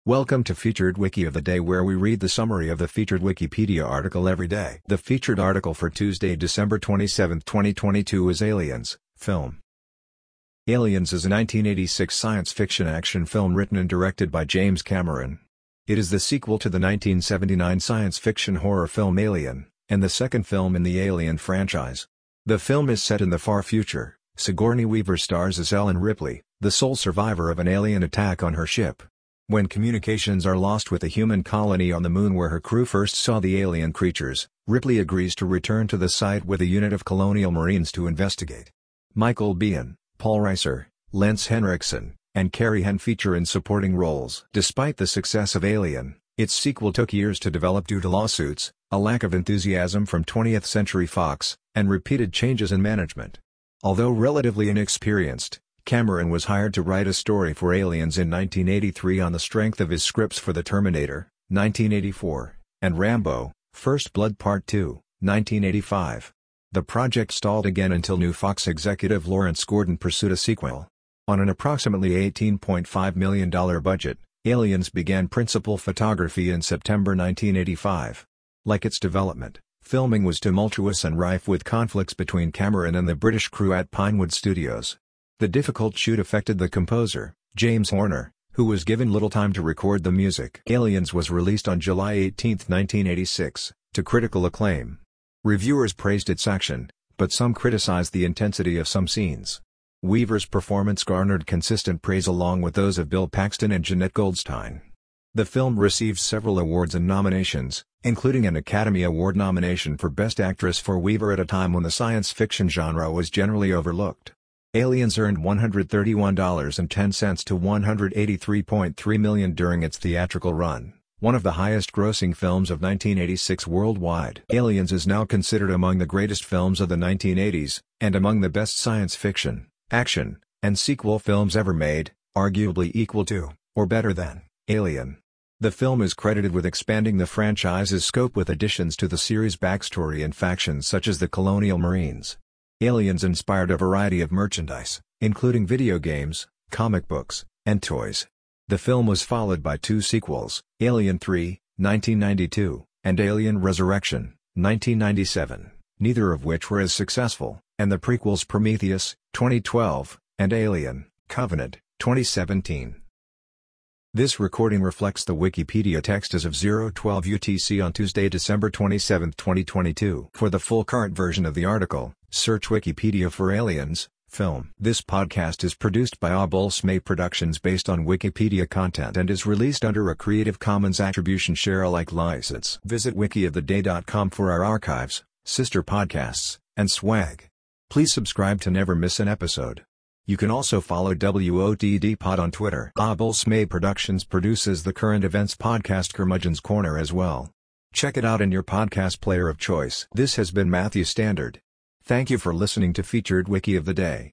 Welcome to Featured Wiki of the Day, where we read the summary of the featured Wikipedia article every day. The featured article for Tuesday, December 27, 2022 is Aliens, film. Aliens is a 1986 science fiction action film written and directed by James Cameron. It is the sequel to the 1979 science fiction horror film Alien, and the second film in the Alien franchise. The film is set in the far future. Sigourney Weaver stars as Ellen Ripley, the sole survivor of an alien attack on her ship. When communications are lost with a human colony on the moon where her crew first saw the alien creatures, Ripley agrees to return to the site with a unit of Colonial Marines to investigate. Michael Biehn, Paul Reiser, Lance Henriksen, and Carrie Henn feature in supporting roles. Despite the success of Alien, its sequel took years to develop due to lawsuits, a lack of enthusiasm from 20th Century Fox, and repeated changes in management. Although relatively inexperienced, Cameron was hired to write a story for Aliens in 1983 on the strength of his scripts for The Terminator, 1984, and Rambo: First Blood Part 2, 1985. The project stalled again until new Fox executive Lawrence Gordon pursued a sequel. On an approximately $18.5 million budget, Aliens began principal photography in September 1985. Like its development, filming was tumultuous and rife with conflicts between Cameron and the British crew at Pinewood Studios. The difficult shoot affected the composer, James Horner, who was given little time to record the music. Aliens was released on July 18, 1986, to critical acclaim. Reviewers praised its action, but some criticized the intensity of some scenes. Weaver's performance garnered consistent praise along with those of Bill Paxton and Jeanette Goldstein. The film received several awards and nominations, including an Academy Award nomination for Best Actress for Weaver at a time when the science fiction genre was generally overlooked. Aliens earned $131.10 to $183.3 million during its theatrical run, one of the highest-grossing films of 1986 worldwide. Aliens is now considered among the greatest films of the 1980s, and among the best science fiction, action, and sequel films ever made, arguably equal to, or better than, Alien. The film is credited with expanding the franchise's scope with additions to the series' backstory and factions such as the Colonial Marines. Aliens inspired a variety of merchandise, including video games, comic books, and toys. The film was followed by two sequels, Alien 3, 1992, and Alien Resurrection, 1997, neither of which were as successful, and the prequels Prometheus, 2012, and Alien: Covenant, 2017. This recording reflects the Wikipedia text as of 0:12 UTC on Tuesday, December 27, 2022. For the full current version of the article, search Wikipedia for Aliens, film. This podcast is produced by Abol-Smay Productions based on Wikipedia content and is released under a Creative Commons Attribution Share Alike license. Visit wikioftheday.com for our archives, sister podcasts, and swag. Please subscribe to never miss an episode. You can also follow WOTD Pod on Twitter. Abol-Smay Productions produces the current events podcast Curmudgeon's Corner as well. Check it out in your podcast player of choice. This has been Matthew Standard. Thank you for listening to Featured Wiki of the Day.